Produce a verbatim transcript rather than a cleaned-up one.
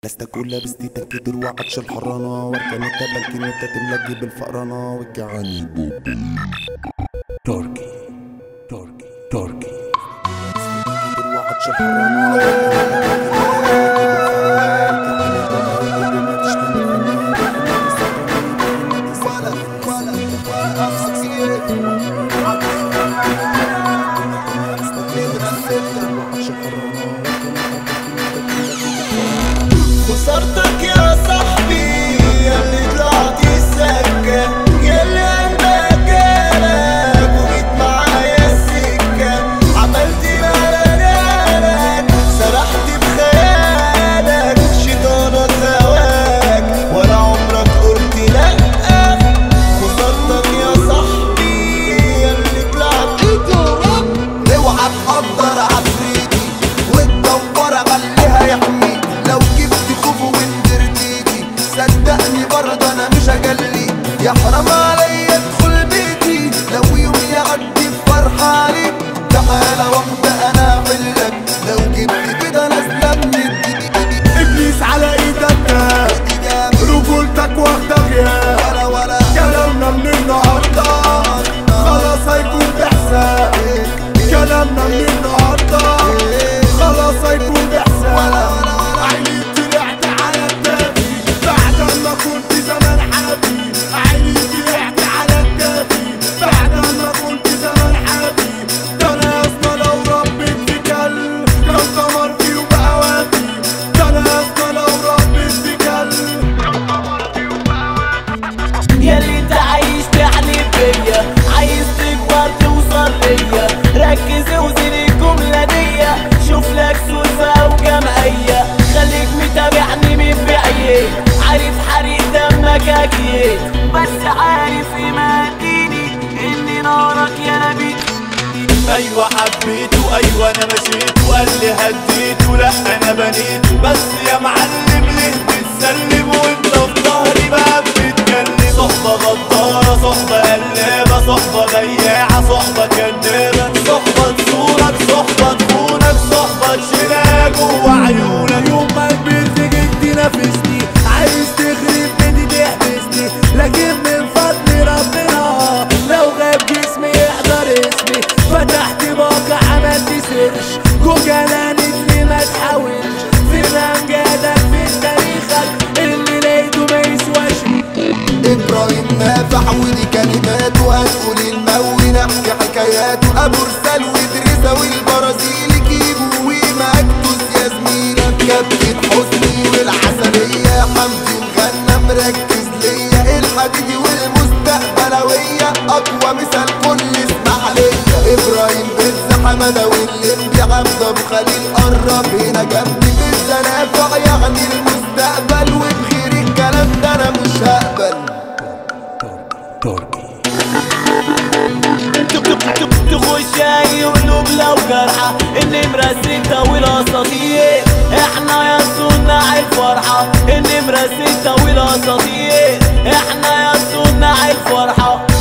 لاستكون لابس تيتك كدر وعطش الحرانة واركن التبل كنيتة تملقي بالفقرانة والجعاني بوبو تركي تركي تركي كدر وعطش الحرانة خسرتك يا صاحبي يا اللي طلعت السكة يا اللي قلبك جالك وجيت معايا السكة عملت ملالك سرحت بخيالك شيطانك هواك ولا عمرك قلت لأ. خسرتك يا صاحبي يا اللي طلعت اوعى تقدر عفريتي والدورة خليها يحميك لو صدقني برضه انا مش هجلي يا حرام عليا ادخل بيتي لو يوم يعدي بفرحة عليك تعالى واحدة انا اعملك لو جبت كده نازلة من الجديد ابليس على ايدك رجولتك واخدة غياب ولا ولا كلامنا من النهاردة خلاص هيكون بحساب كلامنا من النهاردة خلاص هيكون بحساب كنت زمان حبيب عيني طلعت على الكافي بعد ما كنت زمان حبيب ده انا يا اسطى لو ربيت في كلب كان قمر فيه وبقى وافي ده انا يا اسطى لو ربيت في كلب كان قمر فيه وبقى وافي ياللي انت عايش تحلف بيا عايز تكبر توصل ليا ركز وزن الجملة ديا شوف لك سلفة وجمعية خليك متابعني من بعيد عارف حريق دمك اكيد بس عارف يمديني ان نارك يا نبي. ايوه حبيته ايوه انا مشيت وقال لي هديته لا انا بنيته بس يا معلم ليه بتسلم وانت في ظهري بقى بتتكلم. صحبة غدارة صحبة قلابة صحبة بياعة صحبة كدابة صحبة تزورك صحبة تخونك صحبة تشيلها جوا عيونك. يوم ما كبرت جيت تنافسني عايز تخرب بيتي تحبسني لكن من فضل ربنا لو غاب جسمي يحضر اسمي فتحت باقة عملت سيرش جوجل قالت لي ما تحاولش في امجادك في تاريخك اللي لقيته ما يسواش. ابراهيم نافع ودي كلماته هتقول الموي نحكي حكاياته ابو رسال وادريسة والبرازيل جيبوا ومكتوس يا زميلة كابتن حسني والعسلية حمدي مغنى مركز ليا الحديدي والمستقبلوية اقوى مثال كل اسماعيلية ابراهيم بن حمادة واللمبي عبد ابو خليل قرب هنا جنبي في الزنافع يعني المستقبل وبغير الكلام ده انا مش هقبل. تركي تخش اي قلوب لو جرحة النمرة ستة والاساطير احنا يا صناع الفرحة النمرة ستة والاساطير احنا يا صناع الفرحة.